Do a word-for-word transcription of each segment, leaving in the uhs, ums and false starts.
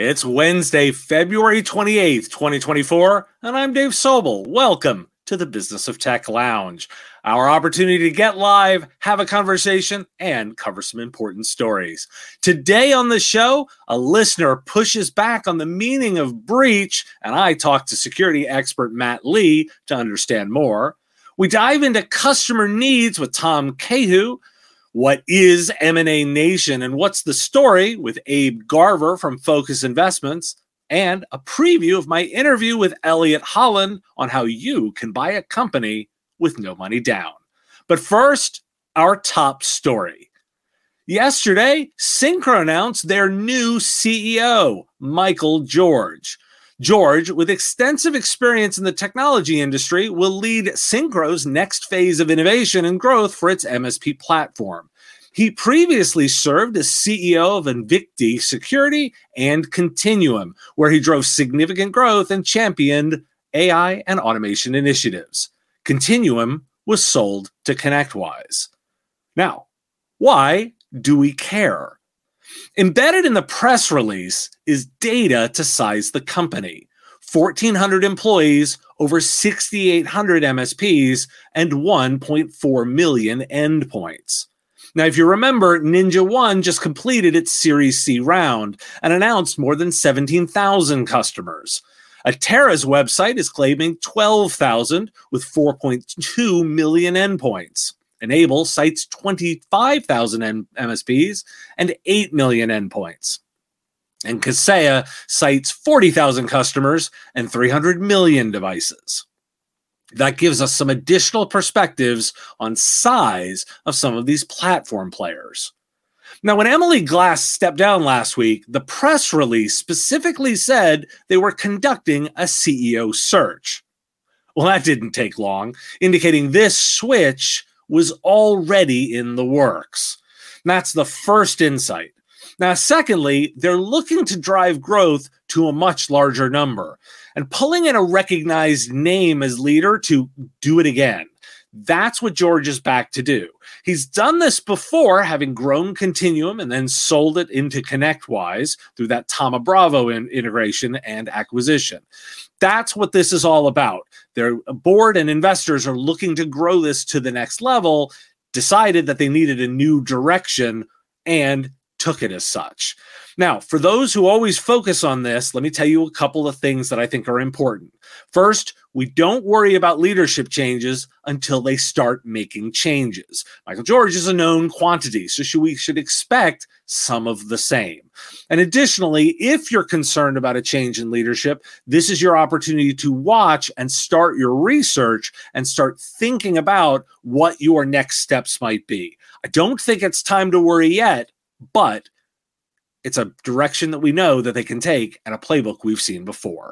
It's Wednesday, February twenty-eighth, twenty twenty-four, and I'm Dave Sobel. Welcome to the Business of Tech Lounge, our opportunity to get live, have a conversation, and cover some important stories. Today on the show, a listener pushes back on the meaning of breach, and I talk to security expert Matt Lee to understand more. We dive into customer needs with Tom Cahoon. What is M and A Nation and what's the story with Abe Garver from Focus Investments, and a preview of my interview with Elliot Holland on how you can buy a company with no money down. But first, our top story. Yesterday, Syncro announced their new C E O, Michael George. George, with extensive experience in the technology industry, will lead Syncro's next phase of innovation and growth for its M S P platform. He previously served as C E O of Invicti Security and Continuum, where he drove significant growth and championed A I and automation initiatives. Continuum was sold to ConnectWise. Now, why do we care? Embedded in the press release is data to size the company. fourteen hundred employees, over six thousand eight hundred M S Ps, and one point four million endpoints. Now, if you remember, NinjaOne just completed its Series C round and announced more than seventeen thousand customers. Atera's website is claiming twelve thousand with four point two million endpoints. N-able cites twenty-five thousand M S Ps and eight million endpoints. And Kaseya cites forty thousand customers and three hundred million devices. That gives us some additional perspectives on size of some of these platform players. Now, when Emily Glass stepped down last week, the press release specifically said they were conducting a C E O search. Well, that didn't take long, indicating this switch was already in the works. And that's the first insight. Now, secondly, they're looking to drive growth to a much larger number and pulling in a recognized name as leader to do it again. That's what George is back to do. He's done this before, having grown Continuum and then sold it into ConnectWise through that Thoma Bravo in- integration and acquisition. That's what this is all about. Their board and investors are looking to grow this to the next level, decided that they needed a new direction, and took it as such. Now, for those who always focus on this, let me tell you a couple of things that I think are important. First, we don't worry about leadership changes until they start making changes. Michael George is a known quantity, so should we should expect some of the same. And additionally, if you're concerned about a change in leadership, this is your opportunity to watch and start your research and start thinking about what your next steps might be. I don't think it's time to worry yet, but it's a direction that we know that they can take and a playbook we've seen before.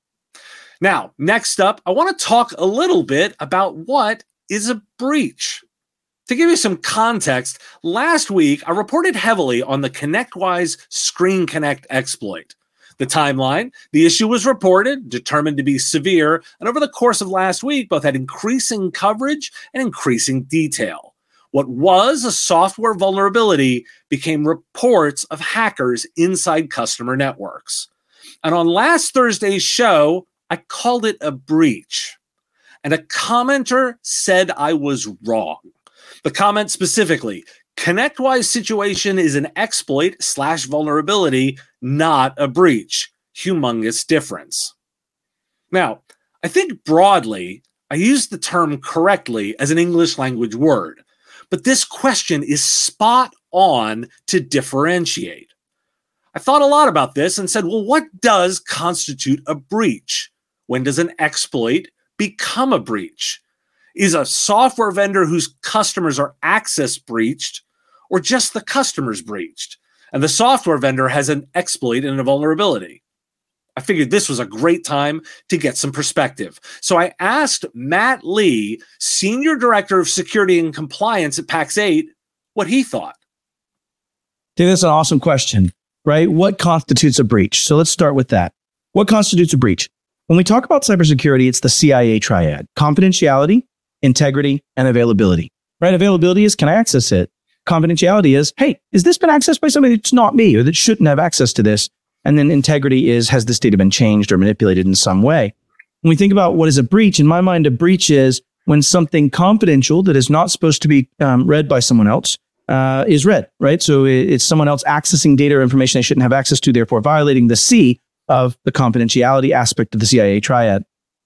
Now, next up, I want to talk a little bit about what is a breach. To give you some context, last week I reported heavily on the ConnectWise Screen Connect exploit. The timeline, the issue was reported, determined to be severe, and over the course of last week, both had increasing coverage and increasing detail. What was a software vulnerability became reports of hackers inside customer networks. And on last Thursday's show, I called it a breach. And a commenter said I was wrong. The comment specifically, ConnectWise situation is an exploit slash vulnerability, not a breach. Humongous difference. Now, I think broadly, I used the term correctly as an English language word. But this question is spot on to differentiate. I thought a lot about this and said, well, what does constitute a breach? When does an exploit become a breach? Is a software vendor whose customers are access breached, or just the customers breached? And the software vendor has an exploit and a vulnerability. I figured this was a great time to get some perspective. So I asked Matt Lee, Senior Director of Security and Compliance at Pax eight, what he thought. Dude, that's an awesome question, right? What constitutes a breach? So let's start with that. What constitutes a breach? When we talk about cybersecurity, it's the C I A triad: confidentiality, integrity, and availability, right? Availability is, can I access it? Confidentiality is, hey, has this been accessed by somebody that's not me or that shouldn't have access to this? And then integrity is, has this data been changed or manipulated in some way? When we think about what is a breach, in my mind, a breach is when something confidential that is not supposed to be um, read by someone else uh, is read, right? So it, it's someone else accessing data or information they shouldn't have access to, therefore violating the C of the confidentiality aspect of the C I A triad.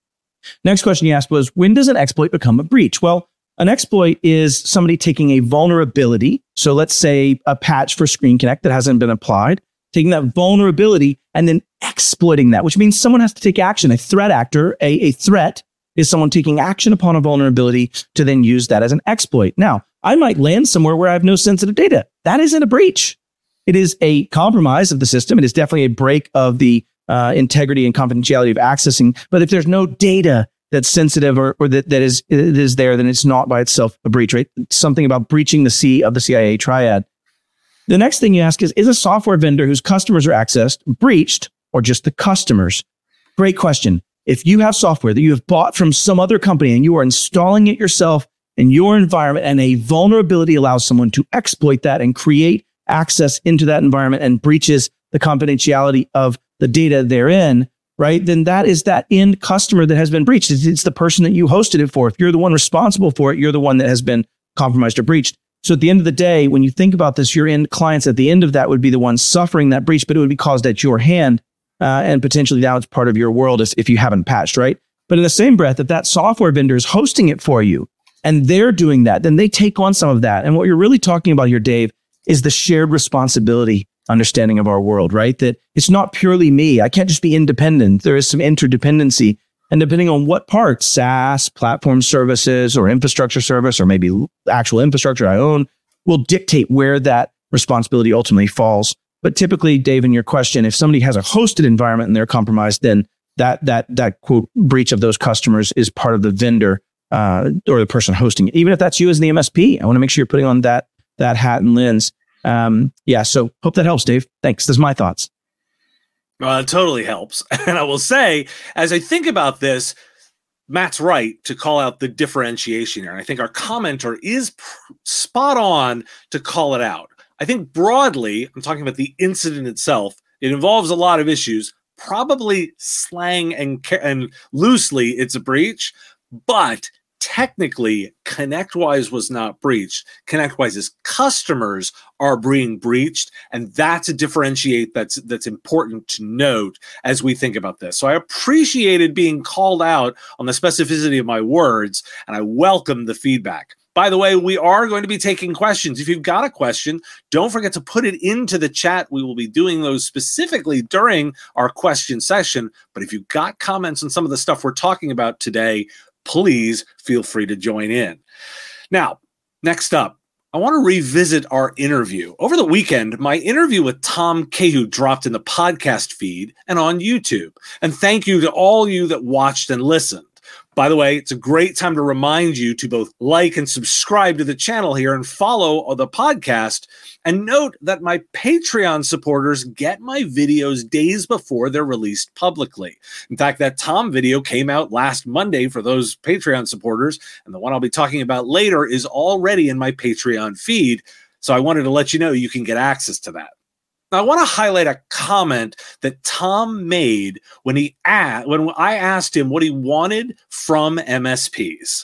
Next question you asked was, when does an exploit become a breach? Well, an exploit is somebody taking a vulnerability. So let's say a patch for Screen Connect that hasn't been applied, taking that vulnerability and then exploiting that, which means someone has to take action. A threat actor, a, a threat is someone taking action upon a vulnerability to then use that as an exploit. Now, I might land somewhere where I have no sensitive data. That isn't a breach. It is a compromise of the system. It is definitely a break of the uh, integrity and confidentiality of accessing. But if there's no data that's sensitive or, or that, that is, it is there, then it's not by itself a breach, right? Something about breaching the C of the C I A triad. The next thing you ask is, is a software vendor whose customers are accessed breached or just the customers? Great question. If you have software that you have bought from some other company and you are installing it yourself in your environment and a vulnerability allows someone to exploit that and create access into that environment and breaches the confidentiality of the data therein, right? Then that is that end customer that has been breached. It's, it's the person that you hosted it for. If you're the one responsible for it, you're the one that has been compromised or breached. So at the end of the day, when you think about this, your end clients at the end of that would be the ones suffering that breach, but it would be caused at your hand. Uh, and potentially now it's part of your world if, if you haven't patched, right? But in the same breath, if that software vendor is hosting it for you and they're doing that, then they take on some of that. And what you're really talking about here, Dave, is the shared responsibility understanding of our world, right? That it's not purely me. I can't just be independent. There is some interdependency. And depending on what part, SaaS, platform services, or infrastructure service, or maybe actual infrastructure I own, will dictate where that responsibility ultimately falls. But typically, Dave, in your question, if somebody has a hosted environment and they're compromised, then that that that quote breach of those customers is part of the vendor uh, or the person hosting it. Even if that's you as the M S P, I want to make sure you're putting on that that hat and lens. Um, yeah, so hope that helps, Dave. Thanks. Those are my thoughts. Uh, it totally helps. And I will say, as I think about this, Matt's right to call out the differentiation here. And I think our commenter is pr- spot on to call it out. I think broadly, I'm talking about the incident itself. It involves a lot of issues, probably slang and, and loosely it's a breach, but technically ConnectWise was not breached. ConnectWise's customers are being breached, and that's a differentiate that's that's important to note as we think about this. So I appreciated being called out on the specificity of my words, and I welcome the feedback. By the way, we are going to be taking questions. If you've got a question, don't forget to put it into the chat. We will be doing those specifically during our question session. But if you've got comments on some of the stuff we're talking about today, please feel free to join in. Now, next up, I want to revisit our interview. Over the weekend, my interview with Tom Cahoon dropped in the podcast feed and on YouTube. And thank you to all you that watched and listened. By the way, it's a great time to remind you to both like and subscribe to the channel here and follow the podcast. And note that my Patreon supporters get my videos days before they're released publicly. In fact, that Tom video came out last Monday for those Patreon supporters, and the one I'll be talking about later is already in my Patreon feed. So I wanted to let you know you can get access to that. Now, I want to highlight a comment that Tom made when he asked, when I asked him what he wanted from M S Ps.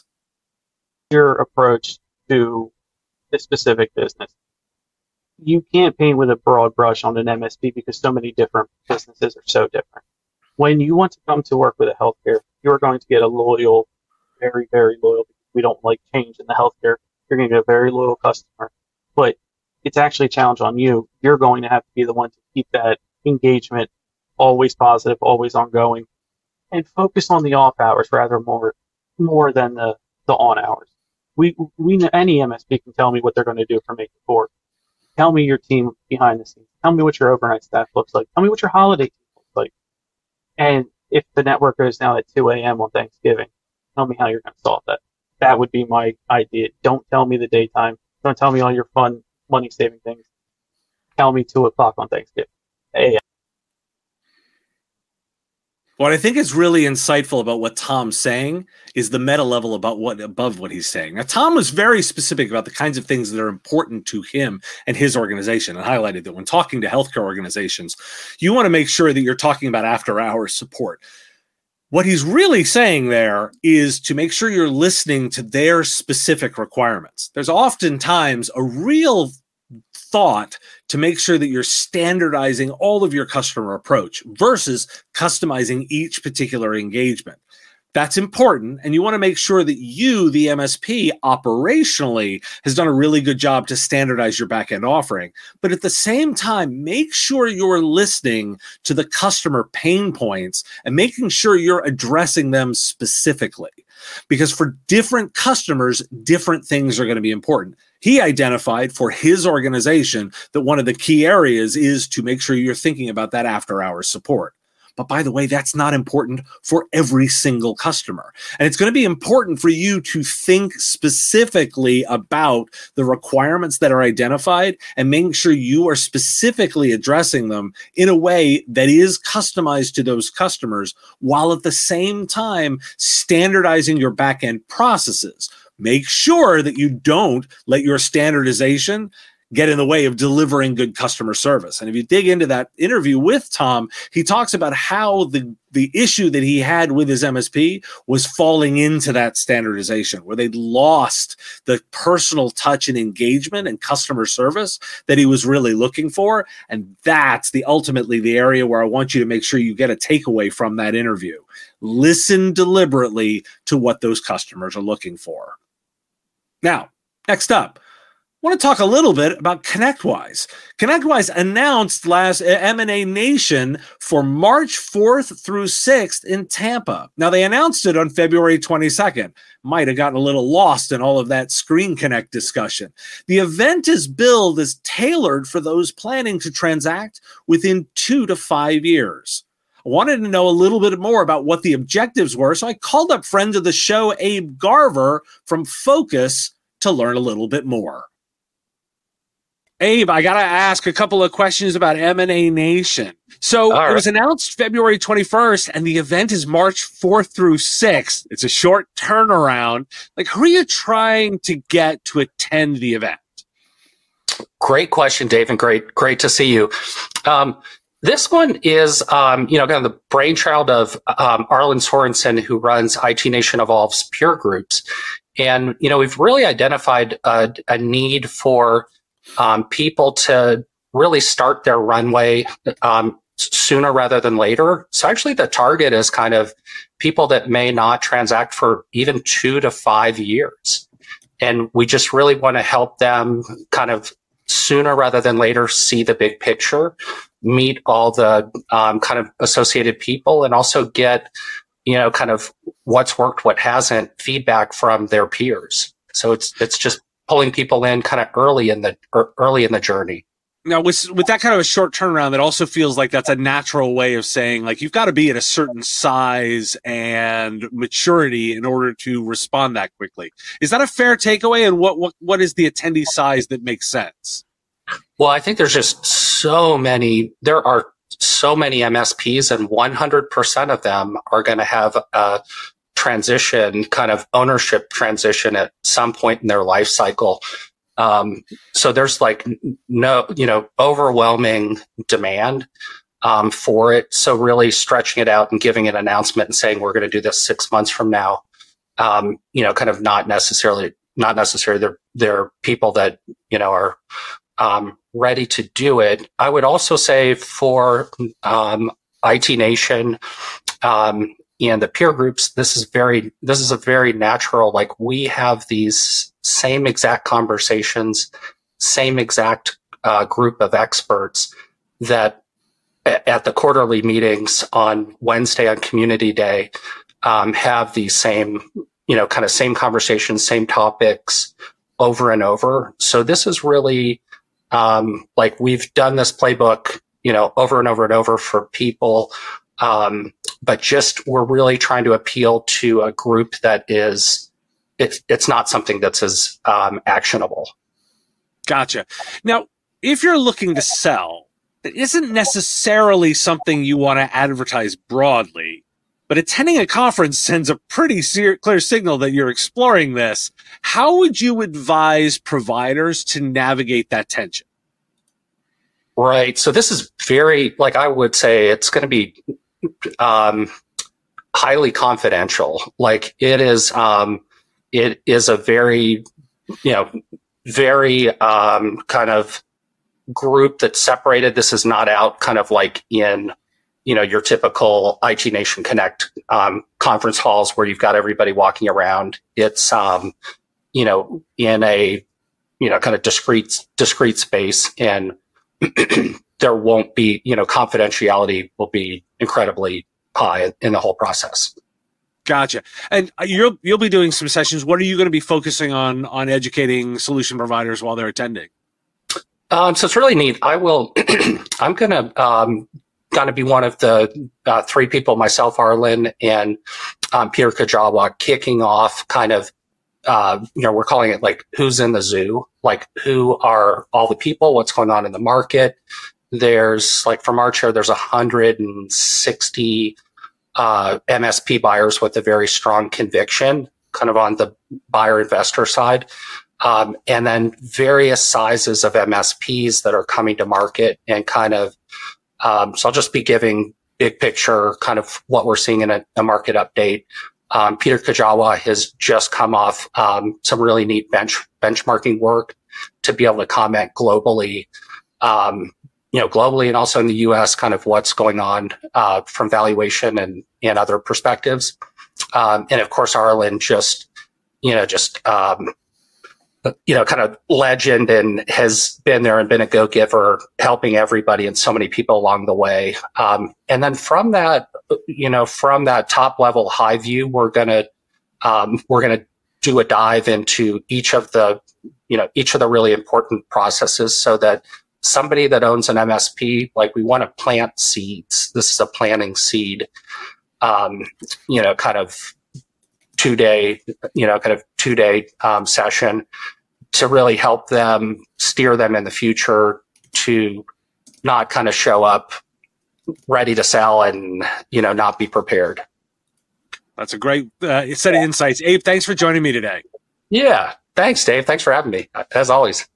Your approach to a specific business. You can't paint with a broad brush on an M S P because so many different businesses are so different. When you want to come to work with a healthcare, you're going to get a loyal, very, very loyal, because we don't like change in the healthcare. You're going to get a very loyal customer. But it's actually a challenge on you. You're going to have to be the one to keep that engagement always positive, always ongoing, and focus on the off hours rather more more than the, the on hours. We we any M S P can tell me what they're going to do from eight to four. Tell me your team behind the scenes. Tell me what your overnight staff looks like. Tell me what your holiday team looks like. And if the network goes down at two a.m. on Thanksgiving, tell me how you're going to solve that. That would be my idea. Don't tell me the daytime. Don't tell me all your fun money-saving things. Tell me two o'clock on Thanksgiving. A M. What I think is really insightful about what Tom's saying is the meta level about what above what he's saying. Now, Tom was very specific about the kinds of things that are important to him and his organization, and highlighted that when talking to healthcare organizations, you want to make sure that you're talking about after-hours support. What he's really saying there is to make sure you're listening to their specific requirements. There's oftentimes a real thought to make sure that you're standardizing all of your customer approach versus customizing each particular engagement. That's important, and you want to make sure that you, the M S P, operationally has done a really good job to standardize your back-end offering. But at the same time, make sure you're listening to the customer pain points and making sure you're addressing them specifically. Because for different customers, different things are going to be important. He identified for his organization that one of the key areas is to make sure you're thinking about that after-hours support. But by the way, that's not important for every single customer. And it's going to be important for you to think specifically about the requirements that are identified and making sure you are specifically addressing them in a way that is customized to those customers, while at the same time standardizing your back-end processes. Make sure that you don't let your standardization get in the way of delivering good customer service. And if you dig into that interview with Tom, he talks about how the, the issue that he had with his M S P was falling into that standardization, where they'd lost the personal touch and engagement and customer service that he was really looking for. And that's the ultimately the area where I want you to make sure you get a takeaway from that interview. Listen deliberately to what those customers are looking for. Now, next up, I want to talk a little bit about ConnectWise. ConnectWise announced last M and A Nation for March fourth through sixth in Tampa. Now, they announced it on February twenty-second. Might have gotten a little lost in all of that Screen Connect discussion. The event is billed as tailored for those planning to transact within two to five years. I wanted to know a little bit more about what the objectives were, so I called up friend of the show, Abe Garver from Focus, to learn a little bit more. Abe, I got to ask a couple of questions about M and A Nation. So right. It was announced February twenty-first, and the event is March fourth through sixth. It's a short turnaround. Like, who are you trying to get to attend the event? Great question, Dave, and great, great to see you. Um, this one is, um, you know, kind of the brainchild of um, Arlen Sorensen, who runs I T Nation Evolve's peer groups. And, you know, we've really identified a, a need for Um, people to really start their runway um, sooner rather than later. So actually the target is kind of people that may not transact for even two to five years. And we just really want to help them kind of sooner rather than later see the big picture, meet all the um, kind of associated people, and also get, you know, kind of what's worked, what hasn't, feedback from their peers. So it's it's just pulling people in kind of early in the early in the journey. Now, with with that kind of a short turnaround, that also feels like that's a natural way of saying, like, you've got to be at a certain size and maturity in order to respond that quickly. Is that a fair takeaway? And what what what is the attendee size that makes sense? Well, I think there's just so many. There are so many M S Ps, and one hundred percent of them are going to have a transition, kind of ownership transition at some point in their life cycle. Um, so there's like no, you know, overwhelming demand um, for it. So really stretching it out and giving an announcement and saying we're going to do this six months from now, um, you know, kind of not necessarily, not necessarily. They're they're people that, you know, are um, ready to do it. I would also say for um, I T Nation, um, and the peer groups, this is very, this is a very natural, like, we have these same exact conversations, same exact uh, group of experts that at the quarterly meetings on Wednesday on Community Day um, have these same, you know, kind of same conversations, same topics over and over. So this is really um, like, we've done this playbook, you know, over and over and over for people. Um, but just, we're really trying to appeal to a group that is, it's, it's not something that's as, um, actionable. Gotcha. Now, if you're looking to sell, it isn't necessarily something you want to advertise broadly. but attending a conference sends a pretty ser- clear signal that you're exploring this. How would you advise providers to navigate that tension? Right. So this is very, like I would say, it's going to be um, highly confidential. Like it is, um, it is a very, you know, very um, kind of group that's separated. This is not out kind of like in, you know, your typical I T Nation Connect um, conference halls where you've got everybody walking around. It's, um, you know, in a, you know, kind of discrete, discrete space, and there won't be, you know, confidentiality will be incredibly high in the whole process. Gotcha. And you'll you'll be doing some sessions. What are you going to be focusing on on educating solution providers while they're attending? Um, so it's really neat. I will. I'm gonna um, gonna be one of the uh, three people, myself, Arlen, and um, Peter Kajawa, kicking off kind of. Uh, you know, we're calling it like who's in the zoo, like who are all the people, what's going on in the market. There's like from our chair, there's one hundred sixty uh, M S P buyers with a very strong conviction, kind of on the buyer investor side. Um, and then various sizes of M S Ps that are coming to market and kind of, um, so I'll just be giving big picture kind of what we're seeing in a, a market update. Um, Peter Kajawa has just come off um, some really neat bench benchmarking work to be able to comment globally, um, you know, globally and also in the U S, kind of what's going on uh, from valuation and, and other perspectives. Um, and of course, Arlen just, you know, just, um, you know, kind of legend and has been there and been a go-giver, helping everybody and so many people along the way. Um, and then from that, you know, from that top level high view, we're going to, um, we're going to do a dive into each of the, you know, each of the really important processes so that somebody that owns an M S P, like we want to plant seeds. This is a planting seed, um, you know, kind of two day, you know, kind of two day um, session to really help them steer them in the future to not kind of show up ready to sell and, you know, not be prepared. That's a great uh, set of insights. Abe, thanks for joining me today. Yeah. Thanks, Dave. Thanks for having me, as always.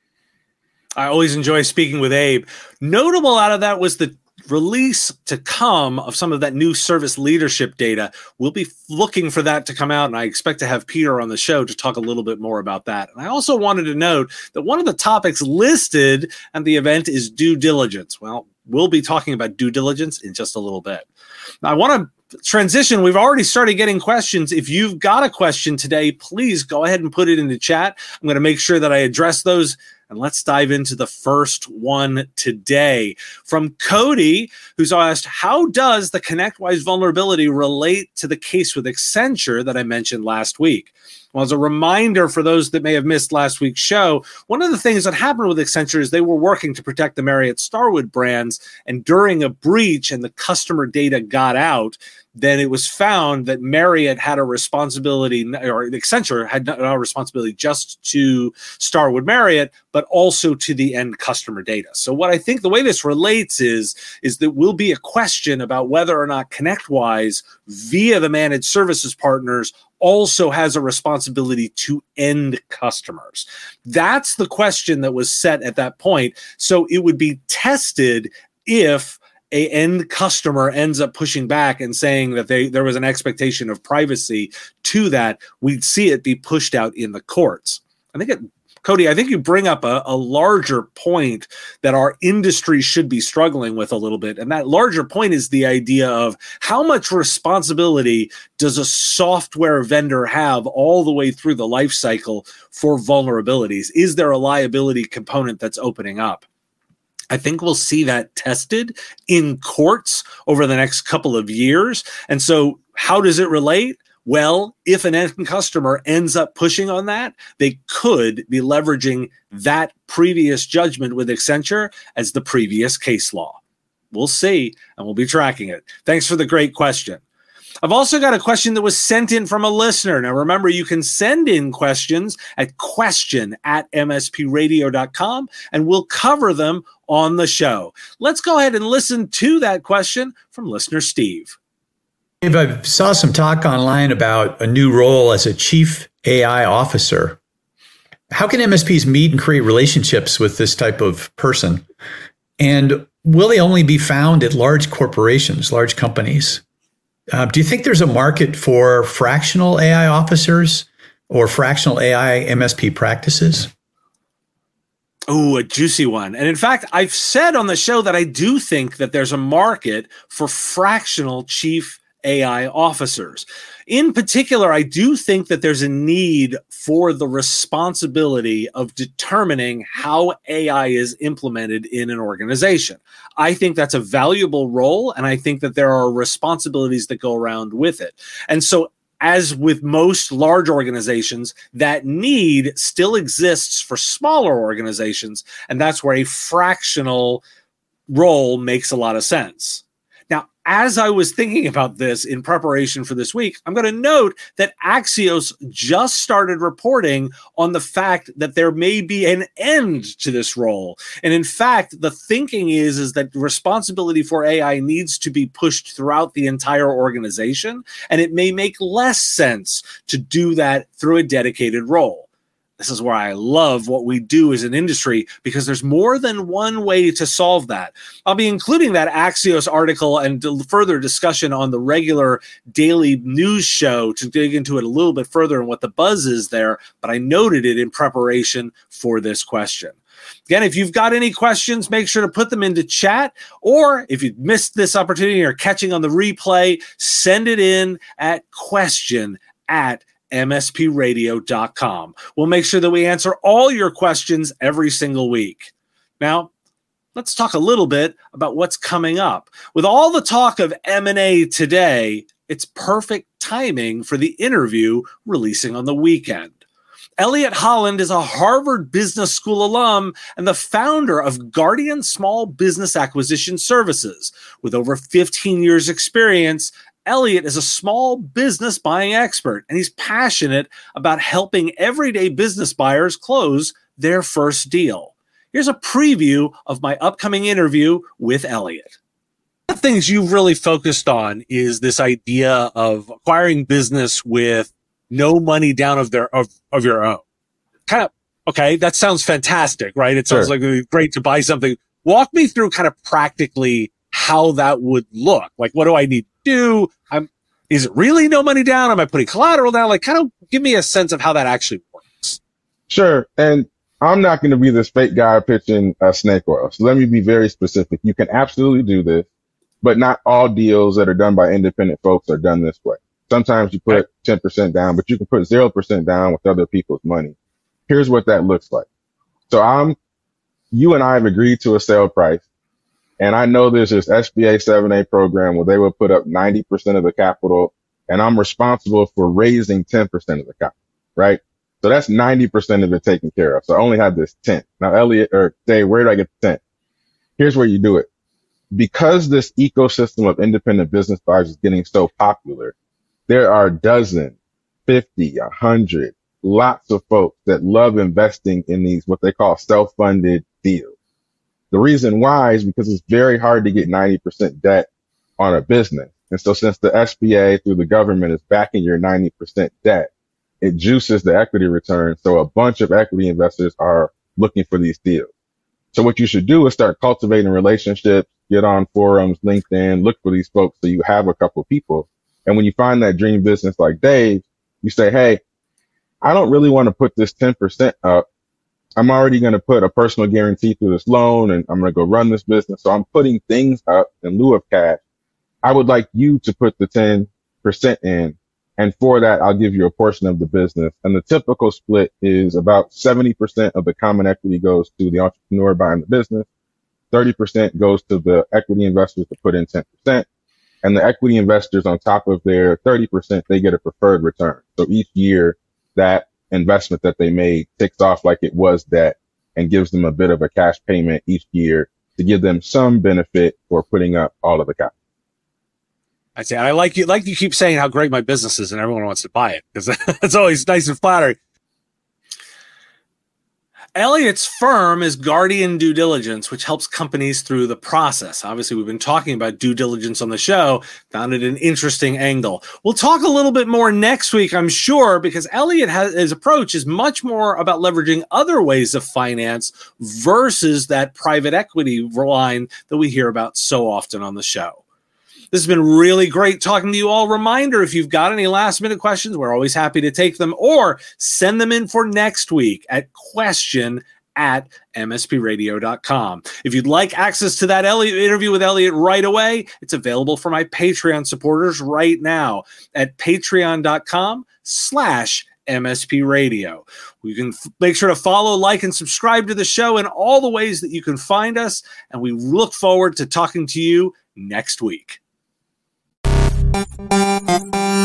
I always enjoy speaking with Abe. Notable out of that was the release to come of some of that new service leadership data. We'll be looking for that to come out, and I expect to have Peter on the show to talk a little bit more about that. And I also wanted to note that one of the topics listed at the event is due diligence. Well, we'll be talking about due diligence in just a little bit. Now, I want to transition. We've already started getting questions. If you've got a question today, please go ahead and put it in the chat. I'm going to make sure that I address those. And let's dive into the first one today from Cody, who's asked, how does the ConnectWise vulnerability relate to the case with Accenture that I mentioned last week? Well, as a reminder for those that may have missed last week's show, one of the things that happened with Accenture is they were working to protect the Marriott Starwood brands. And during a breach and the customer data got out, then it was found that Marriott had a responsibility, or Accenture had not a responsibility just to Starwood Marriott, but also to the end customer data. So what I think the way this relates is, is that will be a question about whether or not ConnectWise via the managed services partners also has a responsibility to end customers. That's the question that was set at that point. So it would be tested if a end customer ends up pushing back and saying that they there was an expectation of privacy to that, we'd see it be pushed out in the courts. I think it, Cody, I think you bring up a, a larger point that our industry should be struggling with a little bit. And that larger point is the idea of how much responsibility does a software vendor have all the way through the life cycle for vulnerabilities? Is there a liability component that's opening up? I think we'll see that tested in courts over the next couple of years. And so how does it relate? Well, if an end customer ends up pushing on that, they could be leveraging that previous judgment with Accenture as the previous case law. We'll see, and we'll be tracking it. Thanks for the great question. I've also got a question that was sent in from a listener. Now, remember, you can send in questions at question at m s p radio dot com, and we'll cover them on the show. Let's go ahead and listen to that question from listener Steve. Dave, I saw some talk online about a new role as a chief A I officer. How can M S Ps meet and create relationships with this type of person? And will they only be found at large corporations, large companies? Uh, do you think there's a market for fractional A I officers or fractional A I M S P practices? Oh, a juicy one. And in fact, I've said on the show that I do think that there's a market for fractional chief A I officers. In particular, I do think that there's a need for the responsibility of determining how A I is implemented in an organization. I think that's a valuable role, and I think that there are responsibilities that go around with it. And so, as with most large organizations, that need still exists for smaller organizations, and that's where a fractional role makes a lot of sense. Now, as I was thinking about this in preparation for this week, I'm going to note that Axios just started reporting on the fact that there may be an end to this role. And in fact, the thinking is, is that responsibility for A I needs to be pushed throughout the entire organization, and it may make less sense to do that through a dedicated role. This is where I love what we do as an industry, because there's more than one way to solve that. I'll be including that Axios article and further discussion on the regular daily news show to dig into it a little bit further and what the buzz is there, but I noted it in preparation for this question. Again, if you've got any questions, make sure to put them into chat, or if you missed this opportunity or catching on the replay, send it in at question at M S P radio dot com. We'll make sure that we answer all your questions every single week. Now, let's talk a little bit about what's coming up. With all the talk of M and A today, it's perfect timing for the interview releasing on the weekend. Elliot Holland is a Harvard Business School alum and the founder of Guardian Small Business Acquisition Services. With over fifteen years experience, Elliot is a small business buying expert, and he's passionate about helping everyday business buyers close their first deal. Here's a preview of my upcoming interview with Elliot. One of the things you've really focused on is this idea of acquiring business with no money down of their of, of your own. Kind of, okay, that sounds fantastic, right? It sounds sure. like it would be great to buy something. Walk me through kind of practically how that would look. Like, what do I need to do? I'm, is it really no money down? Am I putting collateral down? Like, kind of give me a sense of how that actually works. Sure. And I'm not going to be this fake guy pitching uh, snake oil. So let me be very specific. You can absolutely do this, but not all deals that are done by independent folks are done this way. Sometimes you put right. ten percent down, but you can put zero percent down with other people's money. Here's what that looks like. So I'm, you and I have agreed to a sale price. And I know there's this S B A seven A program where they will put up ninety percent of the capital, and I'm responsible for raising ten percent of the capital, right? So that's ninety percent of it taken care of. So I only have this ten. Now, Elliot or Dave, where did I get the ten? Here's where you do it. Because this ecosystem of independent business buyers is getting so popular, there are dozens, fifty, a hundred, lots of folks that love investing in these, what they call self-funded deals. The reason why is because it's very hard to get ninety percent debt on a business. And so since the S B A through the government is backing your ninety percent debt, it juices the equity return. So a bunch of equity investors are looking for these deals. So what you should do is start cultivating relationships, get on forums, LinkedIn, look for these folks so you have a couple of people. And when you find that dream business like Dave, you say, hey, I don't really want to put this ten percent up. I'm already going to put a personal guarantee through this loan, and I'm going to go run this business. So I'm putting things up in lieu of cash. I would like you to put the ten percent in. And for that, I'll give you a portion of the business. And the typical split is about seventy percent of the common equity goes to the entrepreneur buying the business. thirty percent goes to the equity investors to put in ten percent. And the equity investors on top of their thirty percent, they get a preferred return. So each year that investment that they made ticks off like it was debt and gives them a bit of a cash payment each year to give them some benefit for putting up all of the capital. I say, I like you, like you keep saying how great my business is and everyone wants to buy it because that's always nice and flattering. Elliott's firm is Guardian Due Diligence, which helps companies through the process. Obviously, we've been talking about due diligence on the show, found it an interesting angle. We'll talk a little bit more next week, I'm sure, because Elliott has, his approach is much more about leveraging other ways of finance versus that private equity line that we hear about so often on the show. This has been really great talking to you all. Reminder, if you've got any last minute questions, we're always happy to take them, or send them in for next week at question at m s p radio dot com. If you'd like access to that Elliott interview with Elliott right away, it's available for my Patreon supporters right now at patreon.com slash MSP Radio. You can f- make sure to follow, like, and subscribe to the show in all the ways that you can find us, and we look forward to talking to you next week. Thank you.